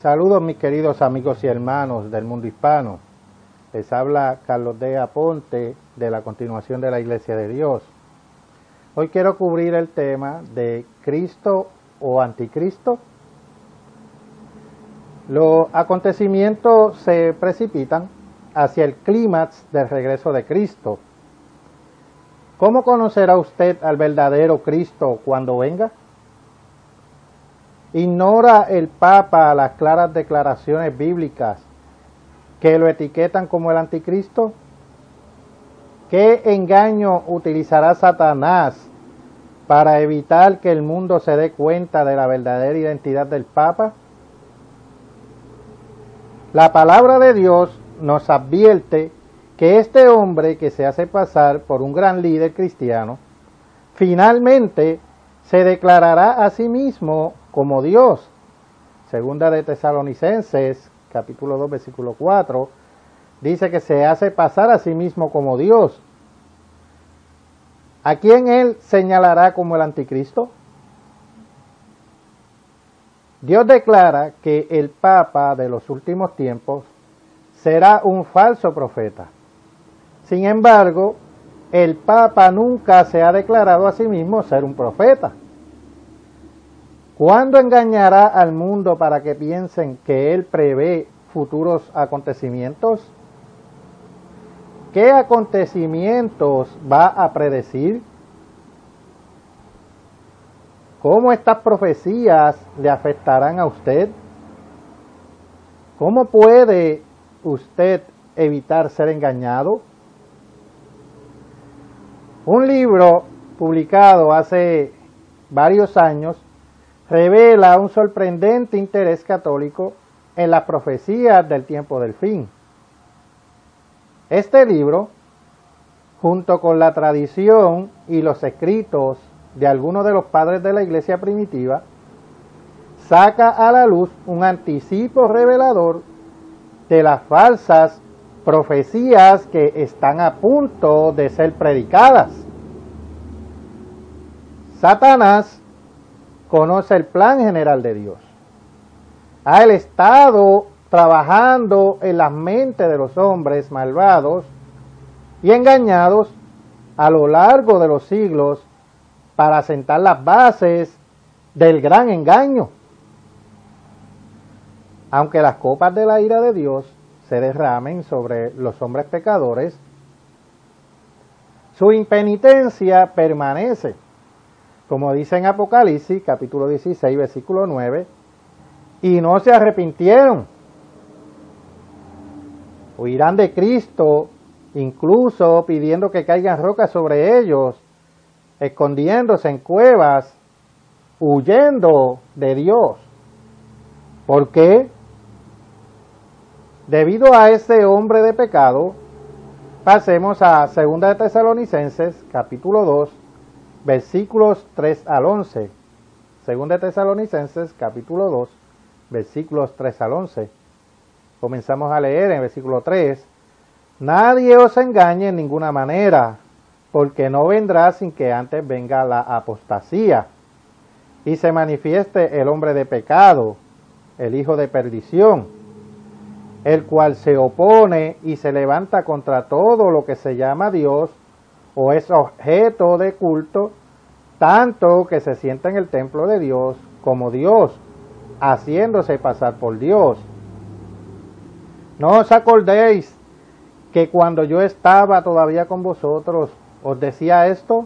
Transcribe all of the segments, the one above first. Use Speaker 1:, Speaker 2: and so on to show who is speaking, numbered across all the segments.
Speaker 1: Saludos mis queridos amigos y hermanos del mundo hispano. Les habla Carlos D. Aponte de la Continuación de la Iglesia de Dios. Hoy quiero cubrir el tema de Cristo o Anticristo. Los acontecimientos se precipitan hacia el clímax del regreso de Cristo. ¿Cómo conocerá usted al verdadero Cristo cuando venga? ¿Ignora el Papa las claras declaraciones bíblicas que lo etiquetan como el anticristo? ¿Qué engaño utilizará Satanás para evitar que el mundo se dé cuenta de la verdadera identidad del Papa? La palabra de Dios nos advierte que este hombre que se hace pasar por un gran líder cristiano, finalmente se declarará a sí mismo como Dios. Segunda de Tesalonicenses, capítulo 2, versículo 4, dice que se hace pasar a sí mismo como Dios. ¿A quién él señalará como el anticristo? Dios declara que el Papa de los últimos tiempos será un falso profeta. Sin embargo, el Papa nunca se ha declarado a sí mismo ser un profeta. ¿Cuándo engañará al mundo para que piensen que él prevé futuros acontecimientos? ¿Qué acontecimientos va a predecir? ¿Cómo estas profecías le afectarán a usted? ¿Cómo puede usted evitar ser engañado? Un libro publicado hace varios años revela un sorprendente interés católico en las profecías del tiempo del fin. Este libro, junto con la tradición y los escritos de algunos de los padres de la iglesia primitiva, saca a la luz un anticipo revelador de las falsas profecías que están a punto de ser predicadas. Satanás conoce el plan general de Dios. Ha estado trabajando en las mentes de los hombres malvados y engañados a lo largo de los siglos para sentar las bases del gran engaño. Aunque las copas de la ira de Dios se derramen sobre los hombres pecadores, su impenitencia permanece. Como dice en Apocalipsis, capítulo 16, versículo 9, y no se arrepintieron. Huirán de Cristo, incluso pidiendo que caigan rocas sobre ellos, escondiéndose en cuevas, huyendo de Dios. ¿Por qué? Debido a ese hombre de pecado, pasemos a 2 de Tesalonicenses, capítulo 2, versículos 3 al 11. 2 de Tesalonicenses, capítulo 2, versículos 3 al 11. Comenzamos a leer en versículo 3. Nadie os engañe en ninguna manera, porque no vendrá sin que antes venga la apostasía, y se manifieste el hombre de pecado, el hijo de perdición, el cual se opone y se levanta contra todo lo que se llama Dios, o es objeto de culto, tanto que se sienta en el templo de Dios como Dios, haciéndose pasar por Dios. ¿No os acordéis que cuando yo estaba todavía con vosotros os decía esto?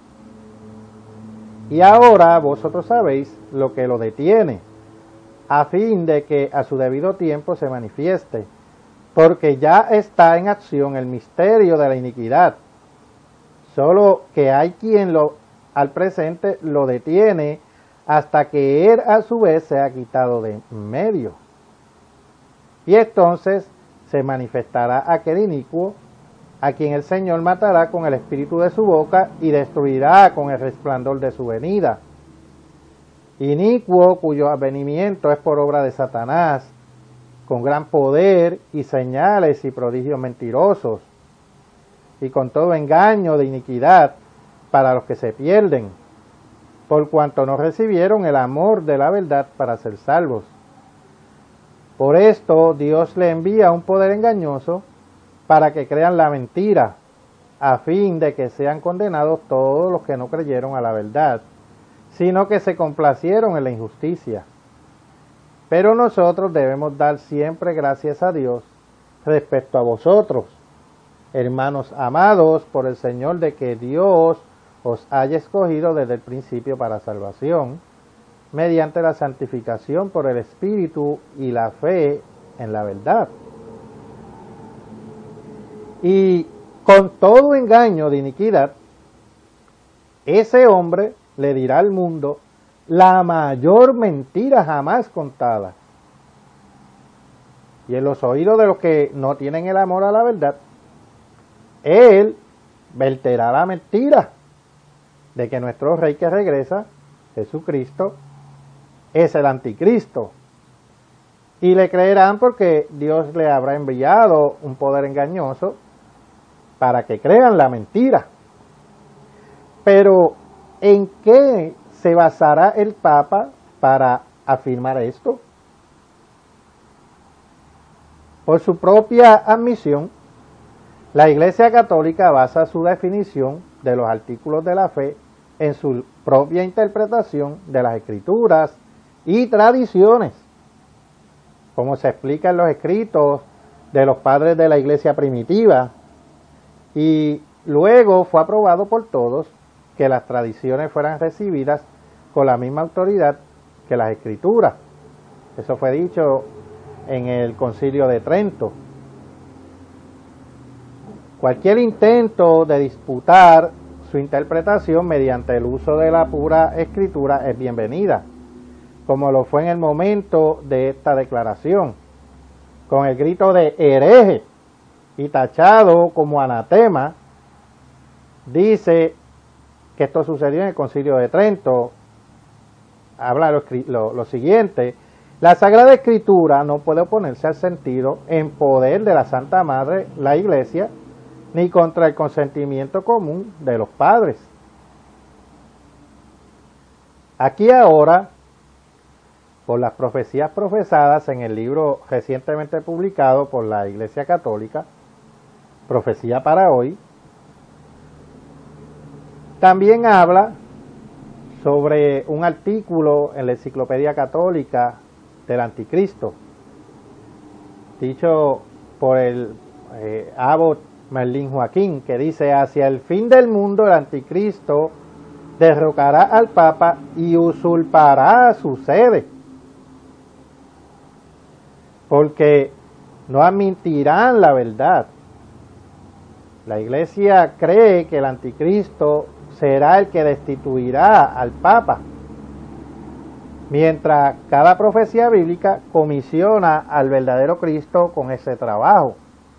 Speaker 1: Y ahora vosotros sabéis lo que lo detiene, a fin de que a su debido tiempo se manifieste, porque ya está en acción el misterio de la iniquidad. Solo que hay quien al presente lo detiene hasta que él a su vez sea quitado de medio. Y entonces se manifestará aquel inicuo, a quien el Señor matará con el espíritu de su boca y destruirá con el resplandor de su venida. Inicuo cuyo advenimiento es por obra de Satanás, con gran poder y señales y prodigios mentirosos, y con todo engaño de iniquidad para los que se pierden, por cuanto no recibieron el amor de la verdad para ser salvos. Por esto Dios le envía un poder engañoso para que crean la mentira, a fin de que sean condenados todos los que no creyeron a la verdad, sino que se complacieron en la injusticia. Pero nosotros debemos dar siempre gracias a Dios respecto a vosotros, hermanos amados por el Señor, de que Dios os haya escogido desde el principio para salvación, mediante la santificación por el Espíritu y la fe en la verdad. Y con todo engaño de iniquidad, ese hombre le dirá al mundo la mayor mentira jamás contada. Y en los oídos de los que no tienen el amor a la verdad, él verterá la mentira de que nuestro Rey que regresa, Jesucristo, es el anticristo. Y le creerán porque Dios le habrá enviado un poder engañoso para que crean la mentira. Pero, ¿en qué se basará el Papa para afirmar esto? Por su propia admisión, la Iglesia Católica basa su definición de los artículos de la fe en su propia interpretación de las Escrituras y tradiciones, como se explica en los escritos de los padres de la Iglesia primitiva, y luego fue aprobado por todos que las tradiciones fueran recibidas con la misma autoridad que las Escrituras. Eso fue dicho en el Concilio de Trento. Cualquier intento de disputar su interpretación mediante el uso de la pura Escritura es bienvenida, como lo fue en el momento de esta declaración, con el grito de hereje y tachado como anatema. Dice que esto sucedió en el Concilio de Trento. Habla lo siguiente: la Sagrada Escritura no puede oponerse al sentido en poder de la Santa Madre, la Iglesia, ni contra el consentimiento común de los padres. Aquí ahora, por las profecías profesadas en el libro recientemente publicado por la Iglesia Católica, Profecía para Hoy, también habla sobre un artículo en la Enciclopedia Católica del Anticristo, dicho por el Abbot Merlín Joaquín, que dice: hacia el fin del mundo el Anticristo derrocará al Papa y usurpará su sede, porque no admitirán la verdad. La Iglesia cree que el Anticristo será el que destituirá al Papa, mientras cada profecía bíblica comisiona al verdadero Cristo con ese trabajo.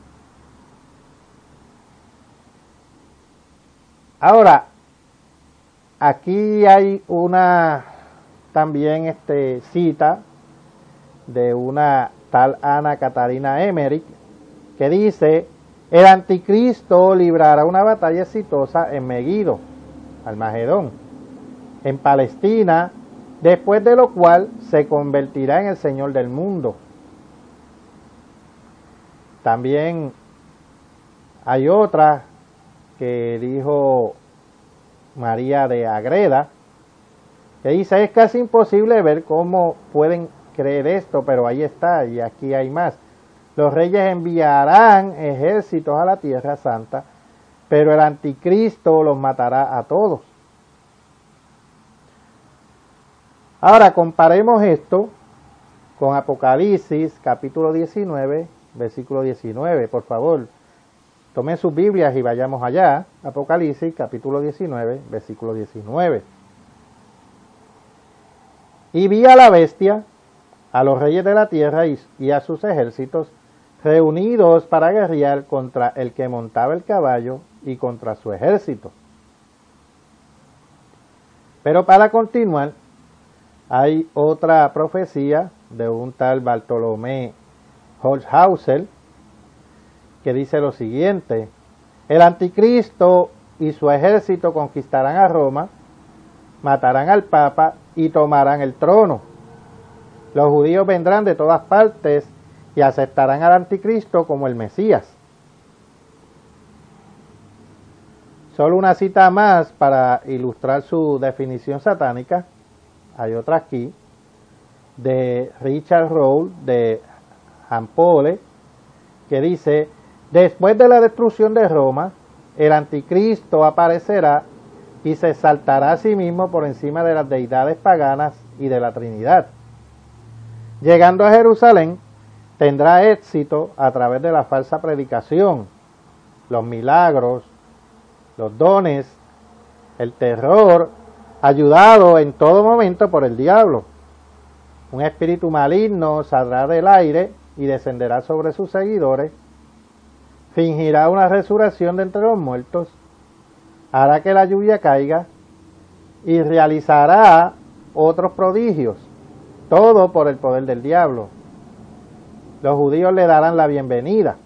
Speaker 1: Ahora, aquí hay una también cita de una tal Ana Catarina Emmerich, que dice: el Anticristo librará una batalla exitosa en Megiddo, Almagedón, en Palestina, después de lo cual se convertirá en el Señor del mundo. También hay otra que dijo María de Agreda, que dice: es casi imposible ver cómo pueden creer esto, pero ahí está, y aquí hay más. Los reyes enviarán ejércitos a la Tierra Santa, pero el Anticristo los matará a todos. Ahora comparemos esto con Apocalipsis capítulo 19, versículo 19. Por favor, tomen sus Biblias y vayamos allá. Apocalipsis capítulo 19, versículo 19. Y vi a la bestia, a los reyes de la tierra y a sus ejércitos reunidos para guerrear contra el que montaba el caballo y contra su ejército. Pero para continuar, hay otra profecía de un tal Bartolomé Holzhauser, que dice lo siguiente: el Anticristo y su ejército conquistarán a Roma, matarán al Papa y tomarán el trono. Los judíos vendrán de todas partes y aceptarán al anticristo como el Mesías. Solo una cita más para ilustrar su definición satánica. Hay otra aquí, de Richard Rolle, de Hampole, que dice: después de la destrucción de Roma, el anticristo aparecerá y se exaltará a sí mismo por encima de las deidades paganas y de la Trinidad. Llegando a Jerusalén, tendrá éxito a través de la falsa predicación, los milagros, los dones, el terror, ayudado en todo momento por el diablo. Un espíritu maligno saldrá del aire y descenderá sobre sus seguidores, fingirá una resurrección de entre los muertos, hará que la lluvia caiga y realizará otros prodigios, todo por el poder del diablo. Los judíos le darán la bienvenida.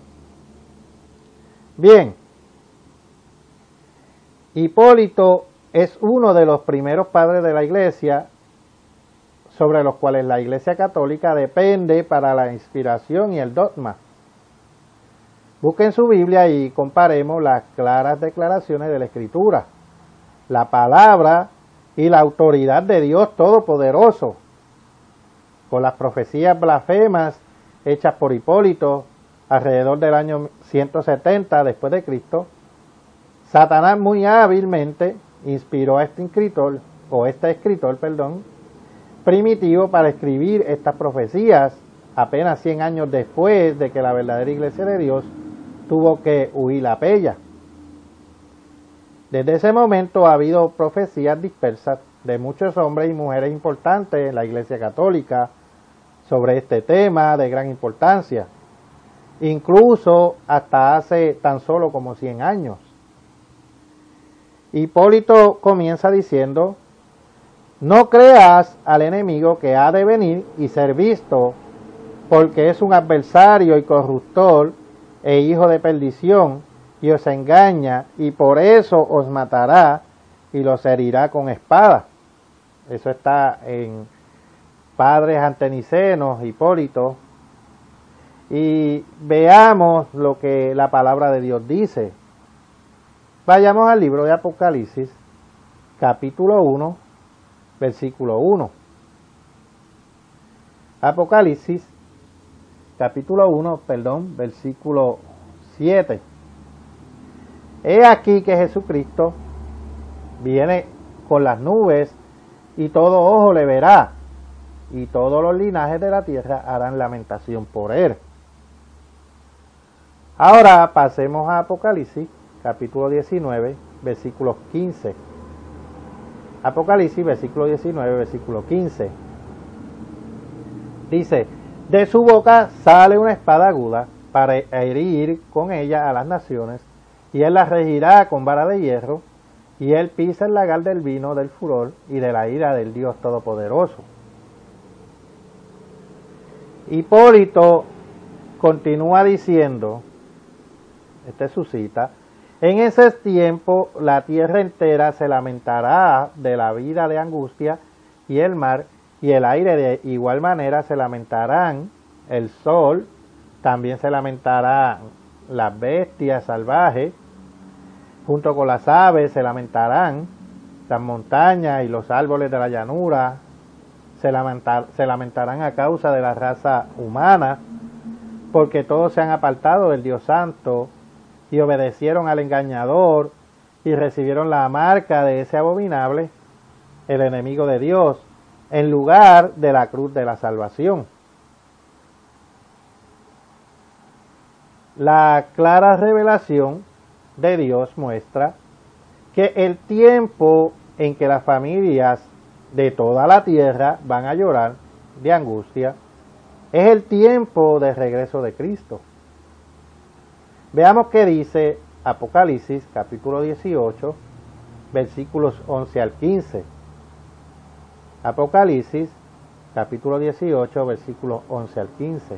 Speaker 1: Bien, Hipólito es uno de los primeros padres de la Iglesia, sobre los cuales la Iglesia Católica depende para la inspiración y el dogma. Busquen su Biblia y comparemos las claras declaraciones de la Escritura, la palabra y la autoridad de Dios Todopoderoso, con las profecías blasfemas hechas por Hipólito alrededor del año 170 después de Cristo. Satanás muy hábilmente inspiró a este escritor primitivo para escribir estas profecías apenas 100 años después de que la verdadera Iglesia de Dios tuvo que huir a Pella. Desde ese momento ha habido profecías dispersas de muchos hombres y mujeres importantes en la Iglesia Católica sobre este tema de gran importancia, incluso hasta hace tan solo como 100 años. Hipólito comienza diciendo: no creas al enemigo que ha de venir y ser visto, porque es un adversario y corruptor e hijo de perdición, y os engaña, y por eso os matará y los herirá con espada. Eso está en Padres Antenicenos, Hipólito. Y veamos lo que la palabra de Dios dice. Vayamos al libro de Apocalipsis, capítulo 1, versículo 1. Apocalipsis, capítulo 1, versículo 7. He aquí que Jesucristo viene con las nubes y todo ojo le verá, y todos los linajes de la tierra harán lamentación por él. Ahora pasemos a Apocalipsis, capítulo 19, versículos 15. Apocalipsis, versículo 19, versículo 15. Dice: de su boca sale una espada aguda para herir con ella a las naciones, y él las regirá con vara de hierro, y él pisa el lagar del vino del furor y de la ira del Dios Todopoderoso. Hipólito continúa diciendo, esta es su cita: en ese tiempo la tierra entera se lamentará de la vida de angustia, y el mar y el aire de igual manera se lamentarán, el sol también se lamentará, las bestias salvajes, junto con las aves se lamentarán, las montañas y los árboles de la llanura se lamentarán a causa de la raza humana, porque todos se han apartado del Dios Santo y obedecieron al engañador y recibieron la marca de ese abominable, el enemigo de Dios, en lugar de la cruz de la salvación. La clara revelación de Dios muestra que el tiempo en que las familias de toda la tierra van a llorar de angustia es el tiempo del regreso de Cristo. Veamos qué dice Apocalipsis capítulo 18, versículos 11 al 15. Apocalipsis capítulo 18, versículos 11 al 15.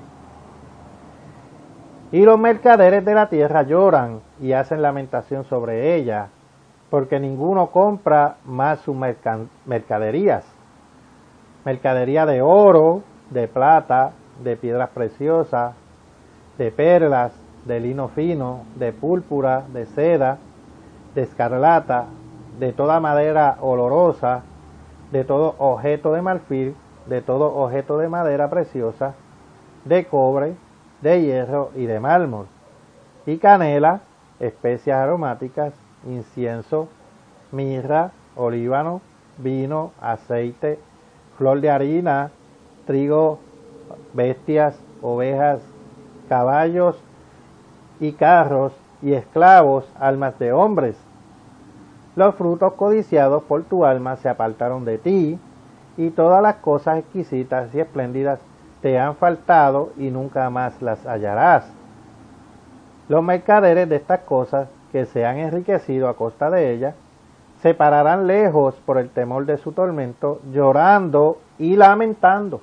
Speaker 1: Y los mercaderes de la tierra lloran y hacen lamentación sobre ella, porque ninguno compra más sus mercaderías. mercadería de oro, de plata, de piedras preciosas, de perlas, de lino fino, de púrpura, de seda, de escarlata, de toda madera olorosa, de todo objeto de marfil, de todo objeto de madera preciosa, de cobre, de hierro y de mármol, y canela, especias aromáticas, incienso, mirra, olíbano, vino, aceite, flor de harina, trigo, bestias, ovejas, caballos y carros y esclavos, almas de hombres. Los frutos codiciados por tu alma se apartaron de ti, y todas las cosas exquisitas y espléndidas te han faltado y nunca más las hallarás. Los mercaderes de estas cosas, que se han enriquecido a costa de ellas, se pararán lejos por el temor de su tormento, llorando y lamentando.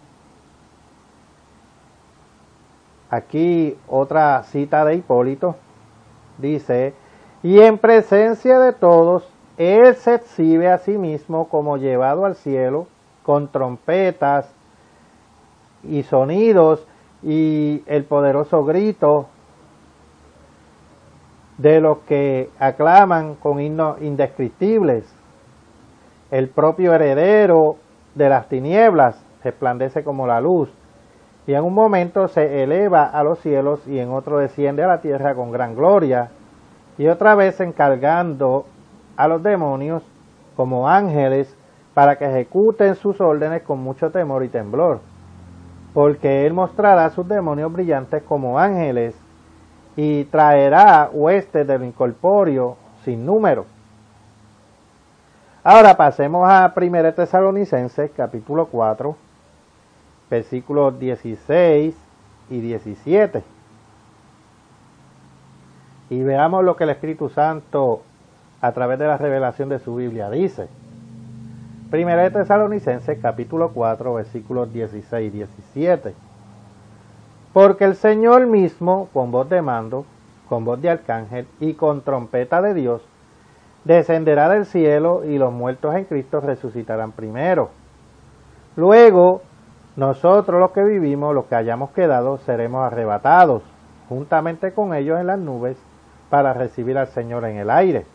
Speaker 1: Aquí otra cita de Hipólito, dice: y en presencia de todos, él se exhibe a sí mismo como llevado al cielo, con trompetas y sonidos y el poderoso grito de los que aclaman con himnos indescriptibles. El propio heredero de las tinieblas resplandece como la luz, y en un momento se eleva a los cielos y en otro desciende a la tierra con gran gloria, y otra vez encargando a los demonios como ángeles para que ejecuten sus órdenes con mucho temor y temblor, porque él mostrará a sus demonios brillantes como ángeles y traerá huestes del incorpóreo sin número. Ahora pasemos a 1 Tesalonicenses capítulo 4, versículos 16 y 17. Y veamos lo que el Espíritu Santo, a través de la revelación de su Biblia, dice. 1 Tesalonicenses capítulo 4, versículos 16 y 17. Porque el Señor mismo, con voz de mando, con voz de arcángel y con trompeta de Dios, descenderá del cielo, y los muertos en Cristo resucitarán primero. Luego, nosotros los que vivimos, los que hayamos quedado, seremos arrebatados, juntamente con ellos en las nubes, para recibir al Señor en el aire.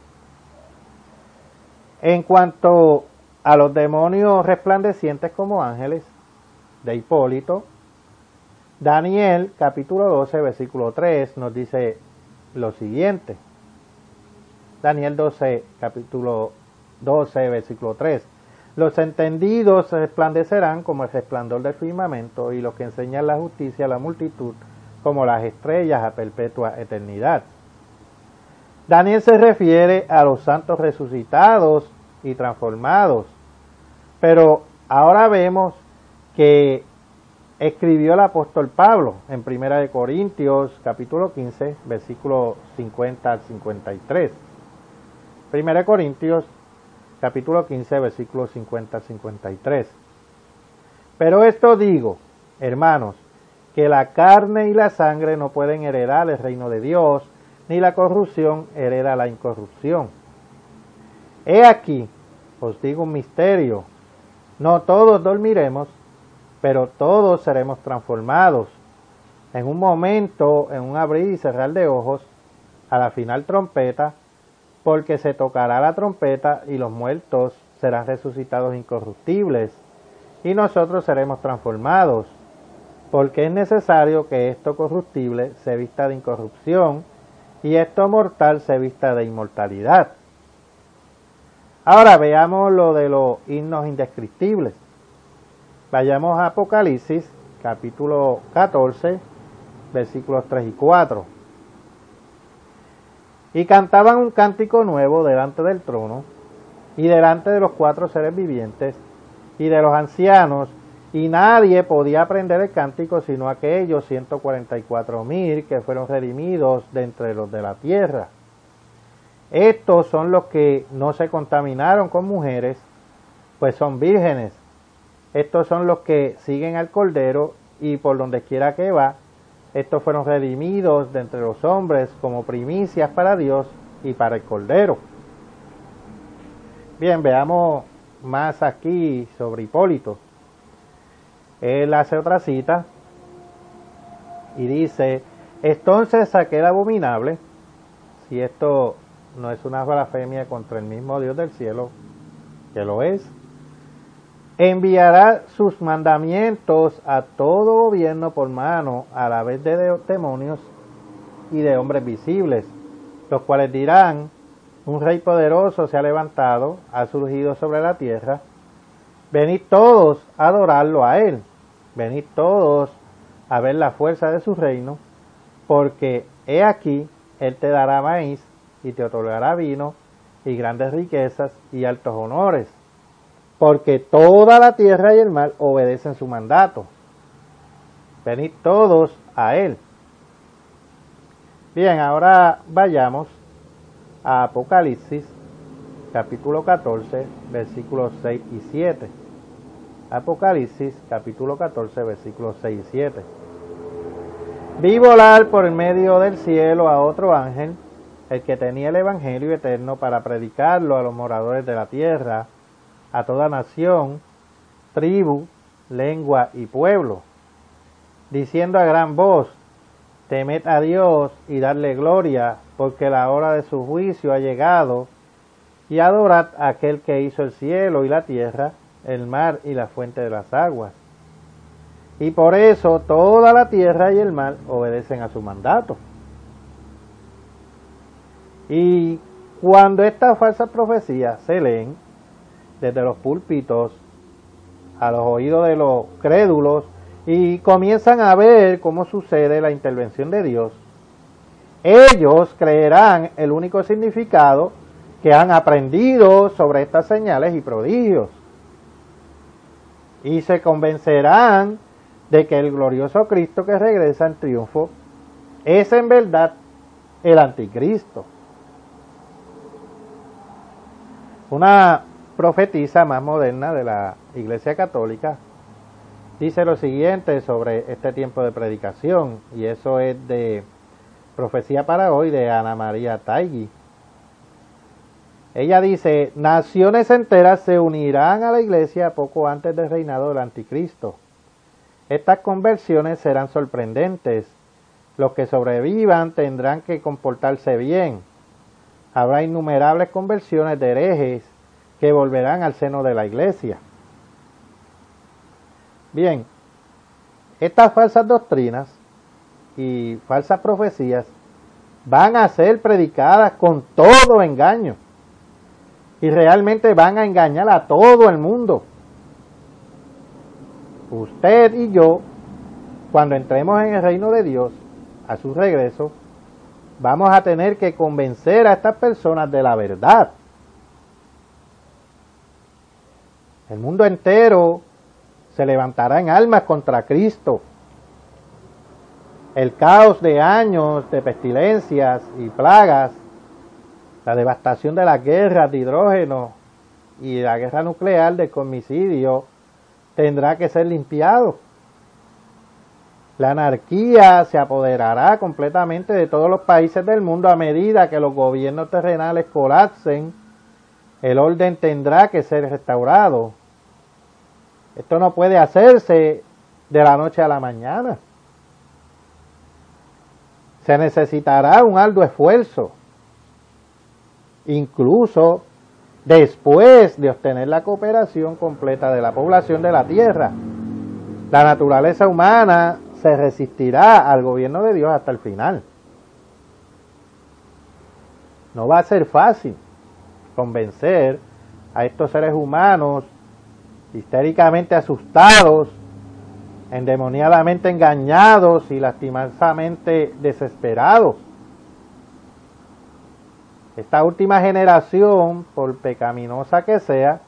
Speaker 1: En cuanto a los demonios resplandecientes como ángeles, de Hipólito, Daniel capítulo 12 versículo 3 nos dice lo siguiente. Daniel 12 capítulo 12 versículo 3. Los entendidos resplandecerán como el resplandor del firmamento, y los que enseñan la justicia a la multitud como las estrellas a perpetua eternidad. Daniel se refiere a los santos resucitados y transformados, pero ahora vemos que escribió el apóstol Pablo en 1 Corintios capítulo 15 versículos 50 al 53. 1 Corintios capítulo 15 versículos 50 al 53. Pero esto digo, hermanos, que la carne y la sangre no pueden heredar el reino de Dios, ni la corrupción hereda la incorrupción. He aquí, os digo un misterio: no todos dormiremos, pero todos seremos transformados, en un momento, en un abrir y cerrar de ojos, a la final trompeta, porque se tocará la trompeta y los muertos serán resucitados incorruptibles, y nosotros seremos transformados, porque es necesario que esto corruptible se vista de incorrupción y esto mortal se vista de inmortalidad. Ahora veamos lo de los himnos indescriptibles. Vayamos a Apocalipsis, capítulo 14, versículos 3 y 4. Y cantaban un cántico nuevo delante del trono, y delante de los 4 seres vivientes, y de los ancianos, y nadie podía aprender el cántico sino aquellos 144,000 que fueron redimidos de entre los de la tierra. Estos son los que no se contaminaron con mujeres, pues son vírgenes. Estos son los que siguen al Cordero, y por donde quiera que va, estos fueron redimidos de entre los hombres como primicias para Dios y para el Cordero. Bien, veamos más aquí sobre Hipólito. Él hace otra cita y dice: entonces aquel abominable, si esto no es una blasfemia contra el mismo Dios del cielo, que lo es, enviará sus mandamientos a todo gobierno por mano a la vez de demonios y de hombres visibles, los cuales dirán: un rey poderoso se ha levantado, ha surgido sobre la tierra, venid todos a adorarlo a él, venid todos a ver la fuerza de su reino, porque he aquí, él te dará maíz y te otorgará vino y grandes riquezas y altos honores, porque toda la tierra y el mar obedecen su mandato. Venid todos a él. Bien, ahora vayamos a Apocalipsis, capítulo 14, versículos 6 y 7. Apocalipsis, capítulo 14, versículos 6 y 7. Vi volar por el medio del cielo a otro ángel, el que tenía el evangelio eterno para predicarlo a los moradores de la tierra, a toda nación, tribu, lengua y pueblo, diciendo a gran voz: temed a Dios y dadle gloria, porque la hora de su juicio ha llegado, y adorad a aquel que hizo el cielo y la tierra, el mar y la fuente de las aguas. Y por eso toda la tierra y el mar obedecen a su mandato. Y cuando estas falsas profecías se leen desde los púlpitos a los oídos de los crédulos y comienzan a ver cómo sucede la intervención de Dios, ellos creerán el único significado que han aprendido sobre estas señales y prodigios, y se convencerán de que el glorioso Cristo que regresa en triunfo es en verdad el anticristo. Una profetisa más moderna de la Iglesia Católica dice lo siguiente sobre este tiempo de predicación, y eso es de Profecía para Hoy de Ana María Taigui. Ella dice: naciones enteras se unirán a la Iglesia poco antes del reinado del anticristo. Estas conversiones serán sorprendentes. Los que sobrevivan tendrán que comportarse bien. Habrá innumerables conversiones de herejes que volverán al seno de la Iglesia. Bien, estas falsas doctrinas y falsas profecías van a ser predicadas con todo engaño, y realmente van a engañar a todo el mundo. Usted y yo, cuando entremos en el reino de Dios, a su regreso, vamos a tener que convencer a estas personas de la verdad. El mundo entero se levantará en armas contra Cristo. El caos de años de pestilencias y plagas, la devastación de las guerras de hidrógeno y la guerra nuclear de homicidio tendrá que ser limpiado. La anarquía se apoderará completamente de todos los países del mundo a medida que los gobiernos terrenales colapsen. El orden tendrá que ser restaurado. Esto no puede hacerse de la noche a la mañana. Se necesitará un arduo esfuerzo, incluso después de obtener la cooperación completa de la población de la tierra. La naturaleza humana se resistirá al gobierno de Dios hasta el final. No va a ser fácil convencer a estos seres humanos histéricamente asustados, endemoniadamente engañados y lastimosamente desesperados. Esta última generación, por pecaminosa que sea,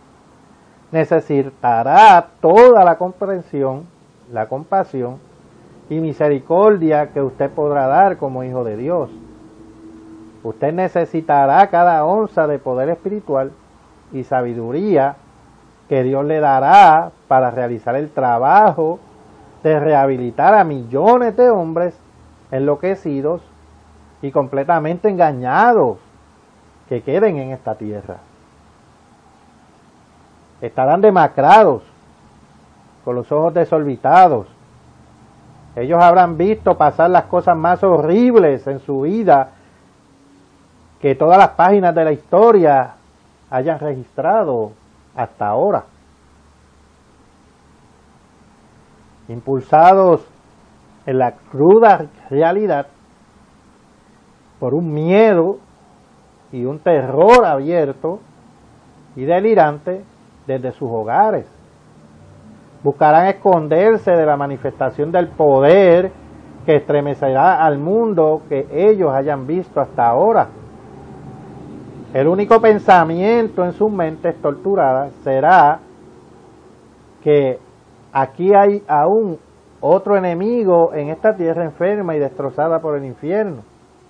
Speaker 1: necesitará toda la comprensión, la compasión y misericordia que usted podrá dar como hijo de Dios. Usted necesitará cada onza de poder espiritual y sabiduría que Dios le dará para realizar el trabajo de rehabilitar a millones de hombres enloquecidos y completamente engañados que queden en esta tierra. estarán demacrados, con los ojos desorbitados. Ellos habrán visto pasar las cosas más horribles en su vida que todas las páginas de la historia hayan registrado hasta ahora. Impulsados en la cruda realidad por un miedo y un terror abierto y delirante desde sus hogares. Buscarán esconderse de la manifestación del poder que estremecerá al mundo que ellos hayan visto hasta ahora. El único pensamiento en sus mentes torturadas será que aquí hay aún otro enemigo en esta tierra enferma y destrozada por el infierno.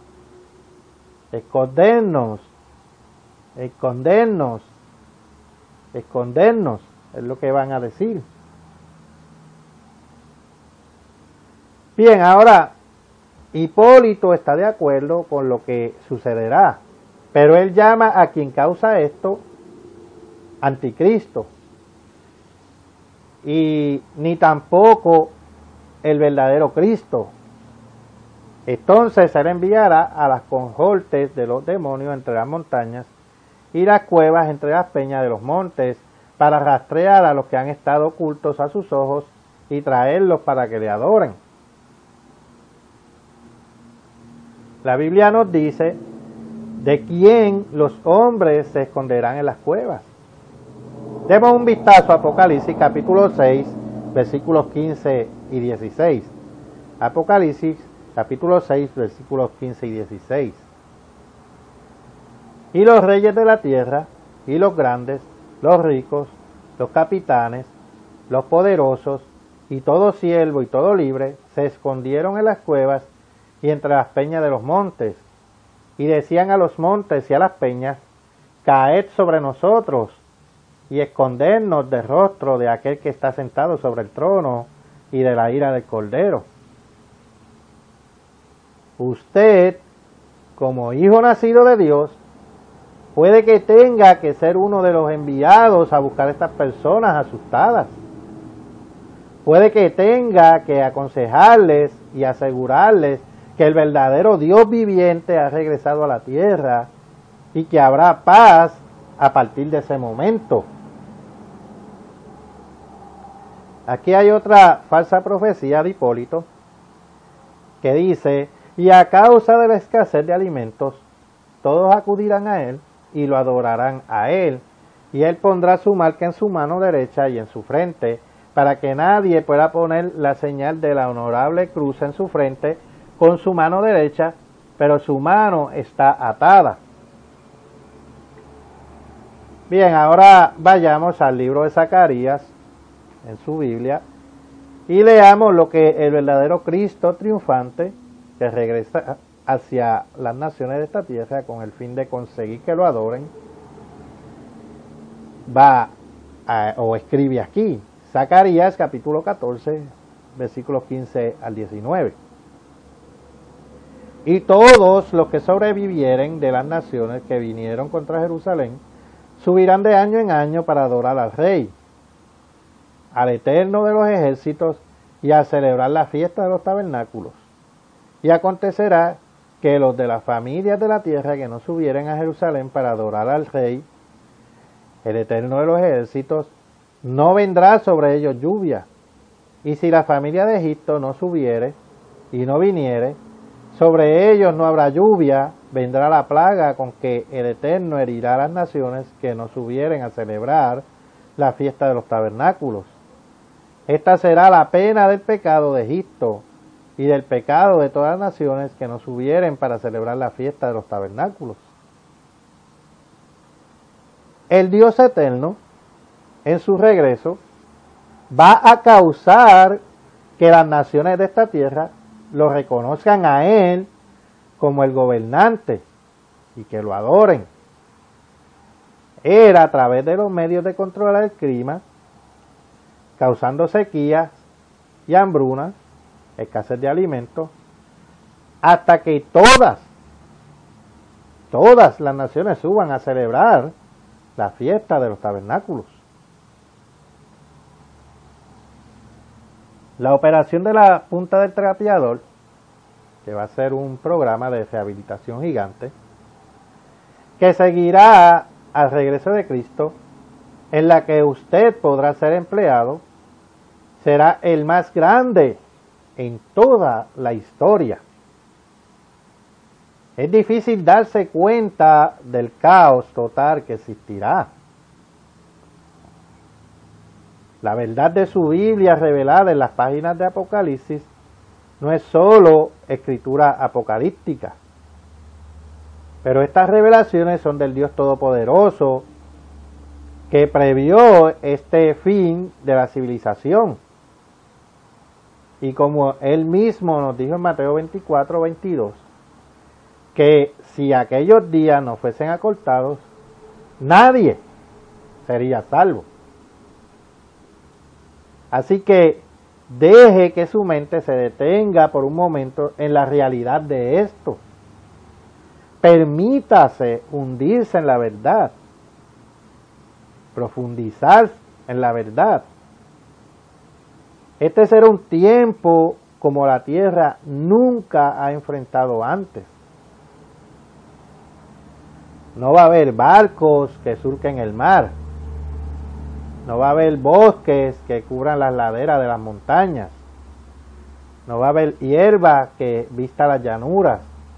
Speaker 1: Escondernos, escondernos, escondernos, es lo que van a decir. Bien, ahora Hipólito está de acuerdo con lo que sucederá, pero él llama a quien causa esto anticristo, y ni tampoco el verdadero Cristo. Entonces él enviará a las cohortes de los demonios entre las montañas y las cuevas entre las peñas de los montes para rastrear a los que han estado ocultos a sus ojos y traerlos para que le adoren. La Biblia nos dice de quién los hombres se esconderán en las cuevas. Demos un vistazo a Apocalipsis capítulo 6, versículos 15 y 16. Apocalipsis capítulo 6, versículos 15 y 16. Y los reyes de la tierra, y los grandes, los ricos, los capitanes, los poderosos, y todo siervo y todo libre, se escondieron en las cuevas y entre las peñas de los montes, y decían a los montes y a las peñas, caed sobre nosotros, y escondernos del rostro de aquel que está sentado sobre el trono, y de la ira del Cordero. Usted, como hijo nacido de Dios, puede que tenga que ser uno de los enviados a buscar a estas personas asustadas. Puede que tenga que aconsejarles y asegurarles que el verdadero Dios viviente ha regresado a la tierra y que habrá paz a partir de ese momento. Aquí hay otra falsa profecía de Hipólito que dice: y a causa de la escasez de alimentos, todos acudirán a él y lo adorarán a él, y él pondrá su marca en su mano derecha y en su frente, para que nadie pueda poner la señal de la honorable cruz en su frente con su mano derecha, pero su mano está atada. Bien, ahora vayamos al libro de Zacarías en su Biblia y leamos lo que el verdadero Cristo triunfante, que regresa hacia las naciones de esta tierra con el fin de conseguir que lo adoren, o escribe aquí. Zacarías capítulo 14, versículos 15 al 19. Y todos los que sobrevivieren de las naciones que vinieron contra Jerusalén subirán de año en año para adorar al Rey, al Eterno de los ejércitos, y a celebrar la fiesta de los tabernáculos. Y acontecerá que los de las familias de la tierra que no subieren a Jerusalén para adorar al Rey, el Eterno de los ejércitos, no vendrá sobre ellos lluvia. Y si la familia de Egipto no subiere y no viniere, sobre ellos no habrá lluvia, vendrá la plaga con que el Eterno herirá a las naciones que no subieren a celebrar la fiesta de los tabernáculos. Esta será la pena del pecado de Egipto y del pecado de todas las naciones que no subieren para celebrar la fiesta de los tabernáculos. El Dios eterno, en su regreso, va a causar que las naciones de esta tierra lo reconozcan a Él como el gobernante y que lo adoren. Era a través de los medios de controlar el clima, causando sequías y hambrunas, escasez de alimentos, hasta que todas las naciones suban a celebrar la fiesta de los tabernáculos. La operación de la punta del trapeador, que va a ser un programa de rehabilitación gigante, que seguirá al regreso de Cristo, en la que usted podrá ser empleado, será el más grande en toda la historia. Es difícil darse cuenta del caos total que existirá. La verdad de su Biblia revelada en las páginas de Apocalipsis no es solo escritura apocalíptica, pero estas revelaciones son del Dios Todopoderoso que previó este fin de la civilización. Y como él mismo nos dijo en Mateo 24:22, que si aquellos días no fuesen acortados, nadie sería salvo. Así que deje que su mente se detenga por un momento en la realidad de esto. Permítase hundirse en la verdad, profundizar en la verdad. Este será un tiempo como la tierra nunca ha enfrentado antes. No va a haber barcos que surquen el mar. No va a haber bosques que cubran las laderas de las montañas. No va a haber hierba que vista las llanuras.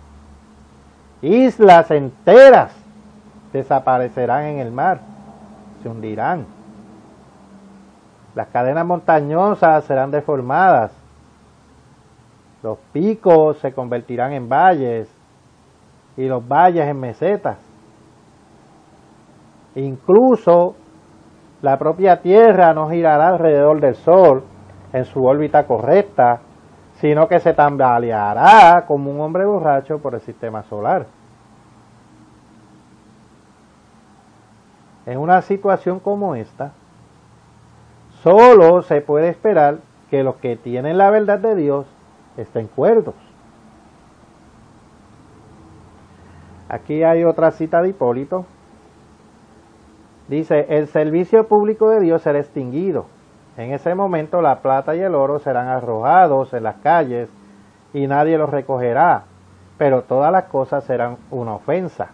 Speaker 1: Islas enteras desaparecerán en el mar, se hundirán. Las cadenas montañosas serán deformadas. Los picos se convertirán en valles y los valles en mesetas. Incluso la propia Tierra no girará alrededor del Sol en su órbita correcta, sino que se tambaleará como un hombre borracho por el sistema solar. En una situación como esta, solo se puede esperar que los que tienen la verdad de Dios estén cuerdos. Aquí hay otra cita de Hipólito. Dice, el servicio público de Dios será extinguido. En ese momento la plata y el oro serán arrojados en las calles y nadie los recogerá, pero todas las cosas serán una ofensa.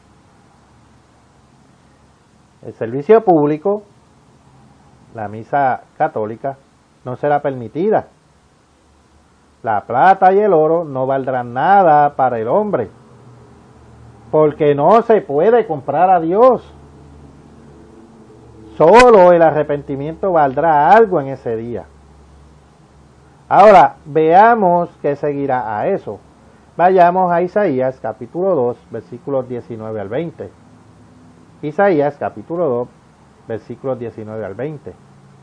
Speaker 1: El servicio público, la misa católica, no será permitida. La plata y el oro no valdrán nada para el hombre, porque no se puede comprar a Dios. Solo el arrepentimiento valdrá algo en ese día. Ahora, veamos qué seguirá a eso. Vayamos a Isaías capítulo 2, versículos 19 al 20. Isaías capítulo 2, versículos 19 al 20.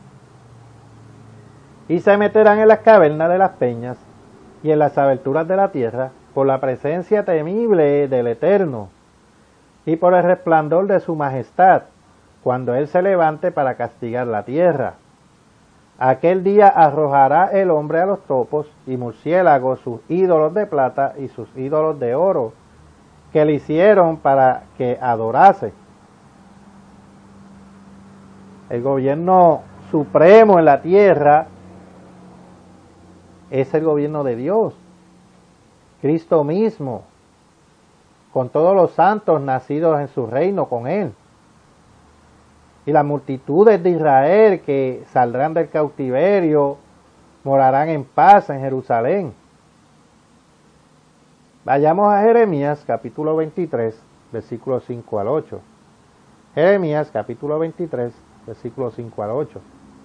Speaker 1: Y se meterán en las cavernas de las peñas y en las aberturas de la tierra por la presencia temible del Eterno y por el resplandor de su majestad, cuando Él se levante para castigar la tierra. Aquel día arrojará el hombre a los topos y murciélagos sus ídolos de plata y sus ídolos de oro, que le hicieron para que adorase. El gobierno supremo en la tierra es el gobierno de Dios, Cristo mismo, con todos los santos nacidos en su reino con Él. Y las multitudes de Israel que saldrán del cautiverio morarán en paz en Jerusalén. Vayamos a Jeremías capítulo 23, versículos 5 al 8. Jeremías capítulo 23, versículos 5 al 8.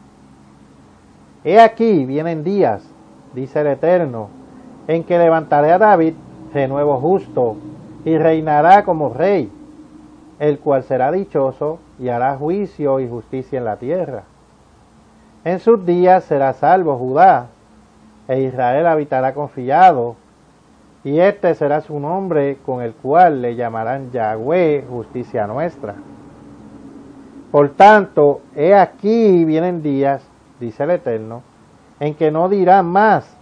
Speaker 1: He aquí vienen días, dice el Eterno, en que levantaré a David de nuevo justo y reinará como rey, el cual será dichoso y hará juicio y justicia en la tierra. En sus días será salvo Judá, e Israel habitará confiado, y este será su nombre con el cual le llamarán Yahweh, justicia nuestra. Por tanto, he aquí vienen días, dice el Eterno, en que no dirán más,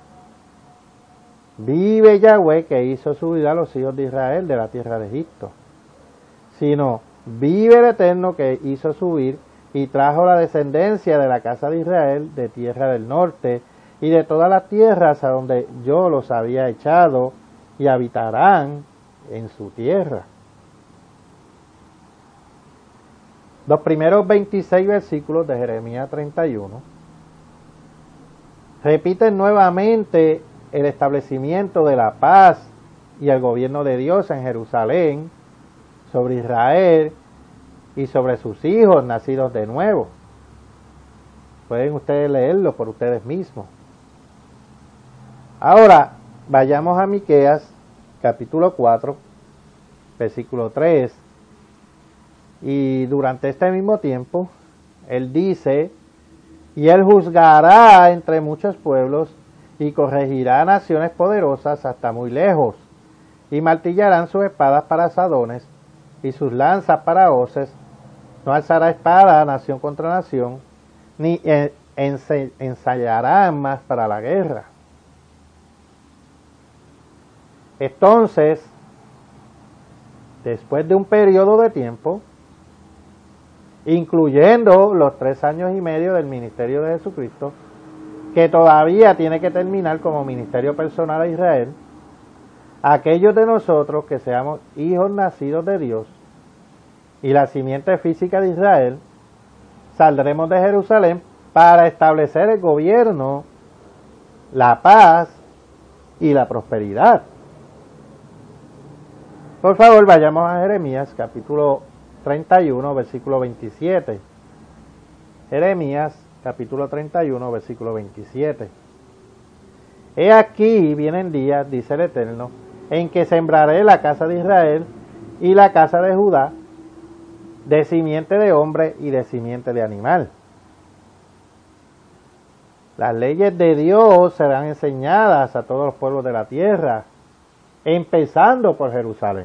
Speaker 1: vive Yahweh que hizo subir a los hijos de Israel de la tierra de Egipto, sino vive el Eterno que hizo subir y trajo la descendencia de la casa de Israel de tierra del norte y de todas las tierras a donde yo los había echado, y habitarán en su tierra. Los primeros 26 versículos de Jeremías 31 repiten nuevamente el establecimiento de la paz y el gobierno de Dios en Jerusalén, sobre Israel y sobre sus hijos nacidos de nuevo. Pueden ustedes leerlo por ustedes mismos. Ahora, vayamos a Miqueas, capítulo 4, versículo 3. Y durante este mismo tiempo, él dice: y él juzgará entre muchos pueblos, y corregirá naciones poderosas hasta muy lejos, y martillarán sus espadas para asadones, y sus lanzas para hoces. No alzará espada nación contra nación, ni ensayarán más para la guerra. Entonces, después de un periodo de tiempo, incluyendo los 3 años y medio del ministerio de Jesucristo, que todavía tiene que terminar como ministerio personal a Israel, aquellos de nosotros que seamos hijos nacidos de Dios y la simiente física de Israel, saldremos de Jerusalén para establecer el gobierno, la paz y la prosperidad. Por favor, vayamos a Jeremías, capítulo 31, versículo 27. Jeremías, capítulo 31, versículo 27. He aquí vienen días, dice el Eterno, en que sembraré la casa de Israel y la casa de Judá de simiente de hombre y de simiente de animal. Las leyes de Dios serán enseñadas a todos los pueblos de la tierra, empezando por Jerusalén.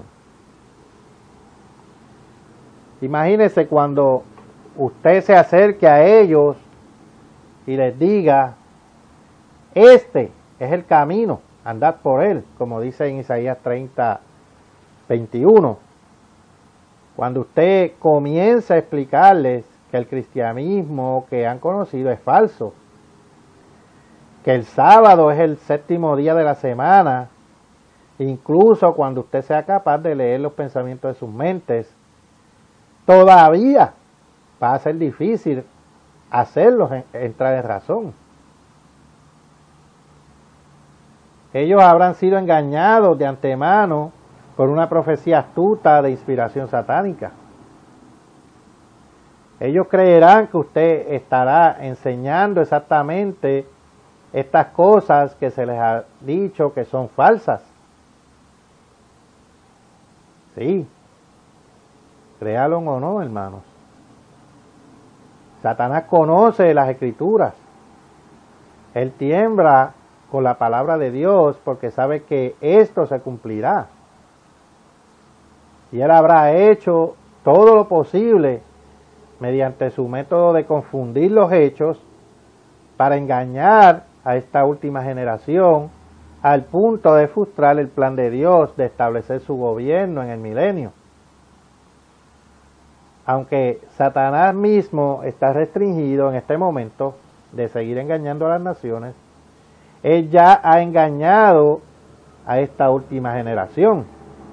Speaker 1: Imagínese cuando usted se acerque a ellos y les diga: este es el camino, andad por él, como dice en Isaías 30, 21. Cuando usted comienza a explicarles que el cristianismo que han conocido es falso, que el sábado es el 7º día de la semana, incluso cuando usted sea capaz de leer los pensamientos de sus mentes, todavía va a ser difícil hacerlos entrar en razón. Ellos habrán sido engañados de antemano por una profecía astuta de inspiración satánica. Ellos creerán que usted estará enseñando exactamente estas cosas que se les ha dicho que son falsas. Sí, créalo o no, hermanos. Satanás conoce las Escrituras. Él tiembla con la palabra de Dios porque sabe que esto se cumplirá. Y él habrá hecho todo lo posible mediante su método de confundir los hechos para engañar a esta última generación al punto de frustrar el plan de Dios de establecer su gobierno en el milenio. Aunque Satanás mismo está restringido en este momento de seguir engañando a las naciones, él ya ha engañado a esta última generación.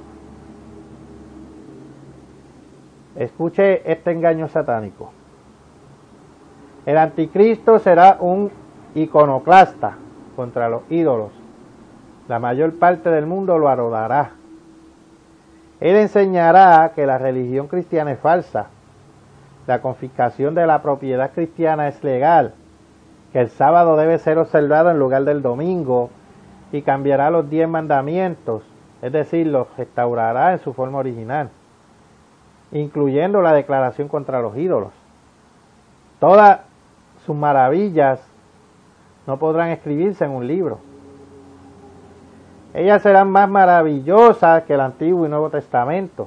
Speaker 1: Escuche este engaño satánico. El anticristo será un iconoclasta contra los ídolos. La mayor parte del mundo lo adorará. Él enseñará que la religión cristiana es falsa, la confiscación de la propiedad cristiana es legal, que el sábado debe ser observado en lugar del domingo, y cambiará los 10 mandamientos, es decir, los restaurará en su forma original, incluyendo la declaración contra los ídolos. Todas sus maravillas no podrán escribirse en un libro. Ellas serán más maravillosas que el Antiguo y Nuevo Testamento.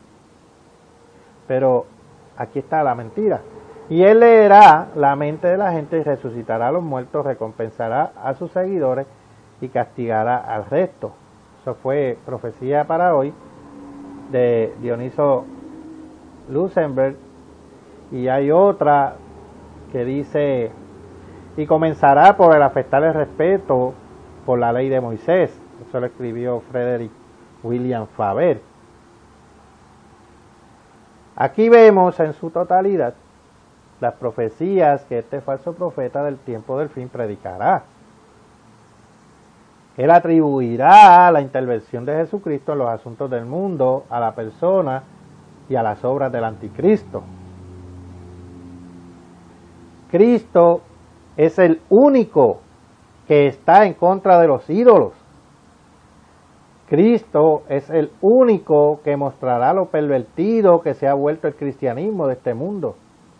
Speaker 1: Pero aquí está la mentira. Y él leerá la mente de la gente y resucitará a los muertos, recompensará a sus seguidores y castigará al resto. Eso fue profecía para hoy de Dioniso Lusenberg. Y hay otra que dice y comenzará por el afectar el respeto por la ley de Moisés. Eso lo escribió Frederick William Faber. Aquí vemos en su totalidad las profecías que este falso profeta del tiempo del fin predicará. Él atribuirá la intervención de Jesucristo en los asuntos del mundo a la persona y a las obras del anticristo. Cristo es el único que está en contra de los ídolos. Cristo es el único que mostrará lo pervertido que se ha vuelto el cristianismo de este mundo,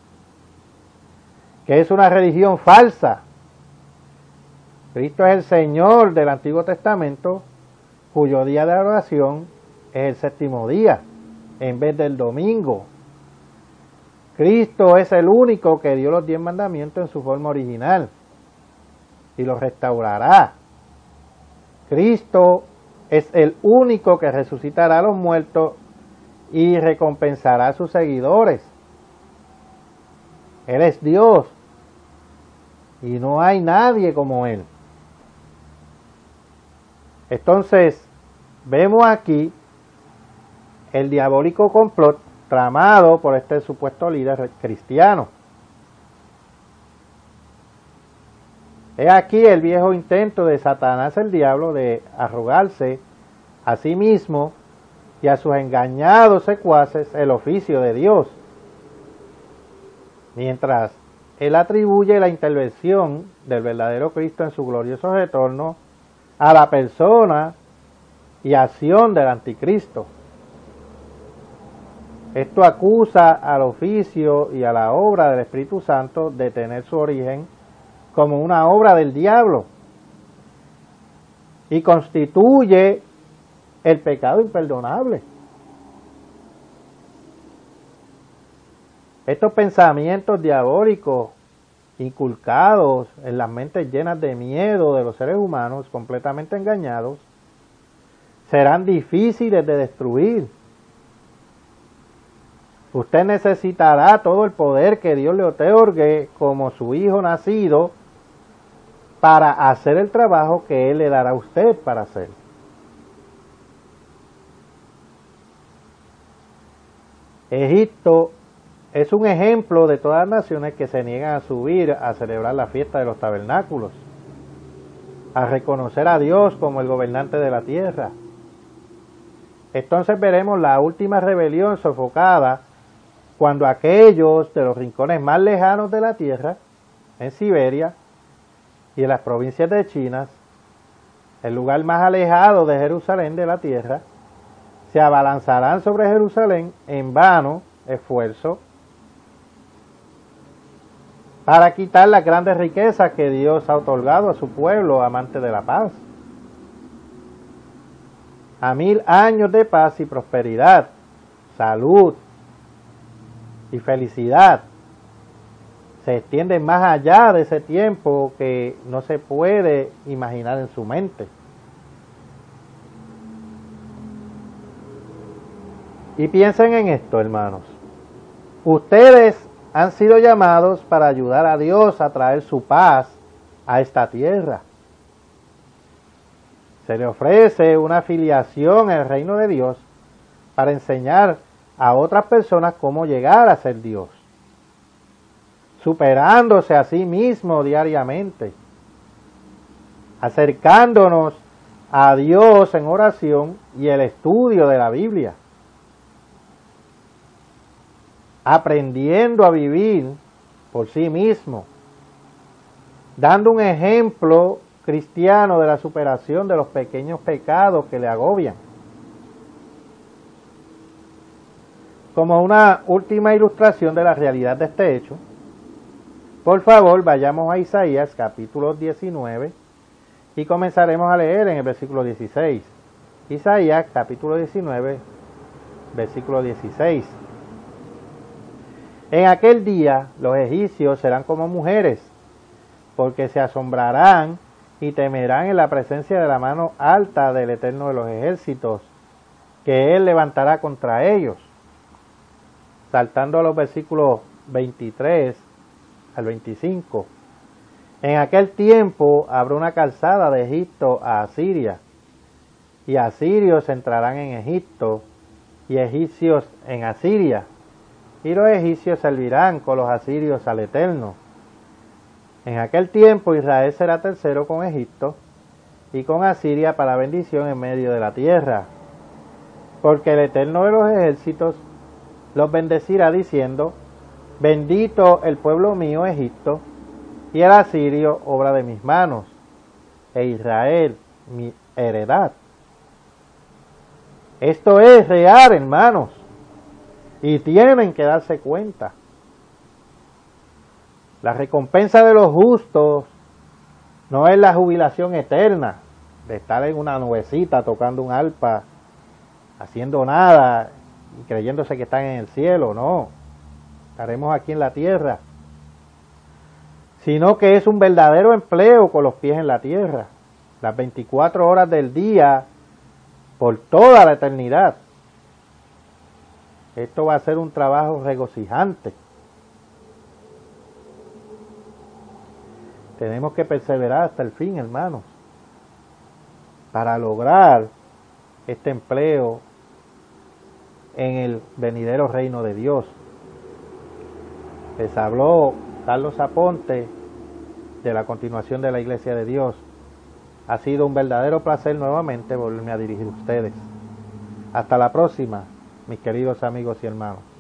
Speaker 1: que es una religión falsa. Cristo es el Señor del Antiguo Testamento, cuyo día de adoración es el séptimo día, en vez del domingo. Cristo es el único que dio los 10 mandamientos en su forma original y los restaurará. Cristo es el único que resucitará a los muertos y recompensará a sus seguidores. Él es Dios y no hay nadie como Él. Entonces, vemos aquí el diabólico complot tramado por este supuesto líder cristiano. He aquí el viejo intento de Satanás el diablo de arrogarse a sí mismo y a sus engañados secuaces el oficio de Dios, mientras él atribuye la intervención del verdadero Cristo en su glorioso retorno a la persona y acción del anticristo. Esto acusa al oficio y a la obra del Espíritu Santo de tener su origen como una obra del diablo y constituye el pecado imperdonable. Estos pensamientos diabólicos inculcados en las mentes llenas de miedo de los seres humanos completamente engañados serán difíciles de destruir. Usted necesitará todo el poder que Dios le otorgue como su hijo nacido para hacer el trabajo que Él le dará a usted para hacer. Egipto es un ejemplo de todas las naciones que se niegan a subir a celebrar la fiesta de los tabernáculos, a reconocer a Dios como el gobernante de la tierra. Entonces veremos la última rebelión sofocada cuando aquellos de los rincones más lejanos de la tierra, en Siberia y en las provincias de China, el lugar más alejado de Jerusalén de la tierra, se abalanzarán sobre Jerusalén en vano esfuerzo para quitar las grandes riquezas que Dios ha otorgado a su pueblo amante de la paz. A 1000 años de paz y prosperidad, salud y felicidad se extienden más allá de ese tiempo que no se puede imaginar en su mente. Y piensen en esto, hermanos. Ustedes han sido llamados para ayudar a Dios a traer su paz a esta tierra. Se le ofrece una afiliación en el reino de Dios para enseñar a otras personas cómo llegar a ser Dios, superándose a sí mismo diariamente, acercándonos a Dios en oración y el estudio de la Biblia, aprendiendo a vivir por sí mismo, dando un ejemplo cristiano de la superación de los pequeños pecados que le agobian. Como una última ilustración de la realidad de este hecho, por favor vayamos a Isaías capítulo 19 y comenzaremos a leer en el versículo 16. Isaías capítulo 19, versículo 16. En aquel día los egipcios serán como mujeres, porque se asombrarán y temerán en la presencia de la mano alta del Eterno de los ejércitos, que Él levantará contra ellos. Saltando a los versículos 23 al 25. En aquel tiempo habrá una calzada de Egipto a Asiria, y asirios entrarán en Egipto, y egipcios en Asiria, y los egipcios servirán con los asirios al Eterno. En aquel tiempo Israel será tercero con Egipto y con Asiria para bendición en medio de la tierra, porque el Eterno de los ejércitos los bendecirá diciendo: bendito el pueblo mío Egipto, y el asirio obra de mis manos, e Israel mi heredad. Esto es real, hermanos, y tienen que darse cuenta. La recompensa de los justos no es la jubilación eterna, de estar en una nubecita tocando un arpa, haciendo nada y creyéndose que están en el cielo, no. Estaremos aquí en la tierra. Sino que es un verdadero empleo con los pies en la tierra, las 24 horas del día, por toda la eternidad. Esto va a ser un trabajo regocijante. Tenemos que perseverar hasta el fin, hermanos, para lograr este empleo en el venidero reino de Dios. Les habló Carlos Aponte de la continuación de la Iglesia de Dios. Ha sido un verdadero placer nuevamente volverme a dirigir a ustedes. Hasta la próxima, mis queridos amigos y hermanos.